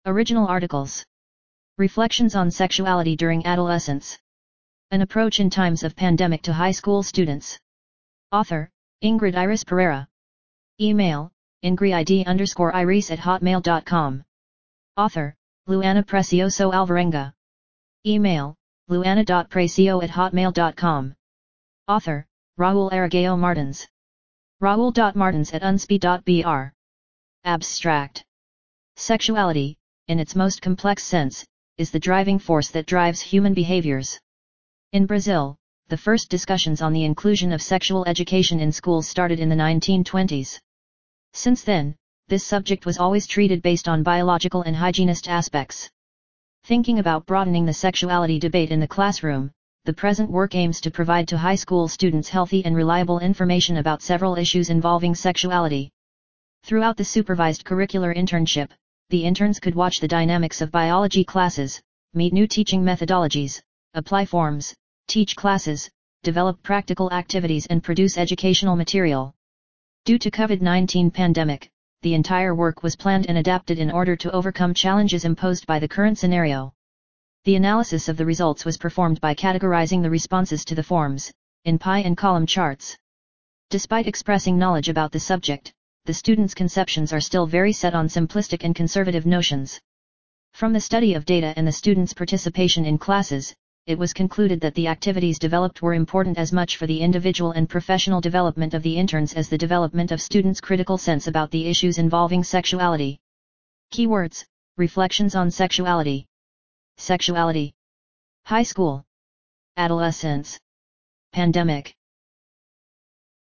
Original articles. Reflections on sexuality during adolescence. An approach in times of pandemic to high school students. Author, Ingrid Iris Pereira. Email, ingrid_iris@hotmail.com. Author, Luana Precioso Alvarenga. Email, luana.precio@hotmail.com. Author, Raul Aragao Martins. raul.martins@unspe.br. Abstract. Sexuality, in its most complex sense, is the driving force that drives human behaviors. In Brazil, the first discussions on the inclusion of sexual education in schools started in the 1920s. Since then, this subject was always treated based on biological and hygienist aspects. Thinking about broadening the sexuality debate in the classroom, the present work aims to provide to high school students healthy and reliable information about several issues involving sexuality. Throughout the supervised curricular internship, the interns could watch the dynamics of biology classes, meet new teaching methodologies, apply forms, teach classes, develop practical activities and produce educational material. Due to COVID-19 pandemic, the entire work was planned and adapted in order to overcome challenges imposed by the current scenario. The analysis of the results was performed by categorizing the responses to the forms, in pie and column charts. Despite expressing knowledge about the subject, the students' conceptions are still very set on simplistic and conservative notions. From the study of data and the students' participation in classes, it was concluded that the activities developed were important as much for the individual and professional development of the interns as the development of students' critical sense about the issues involving sexuality. Keywords: reflections on sexuality. Sexuality. High school. Adolescence. Pandemic.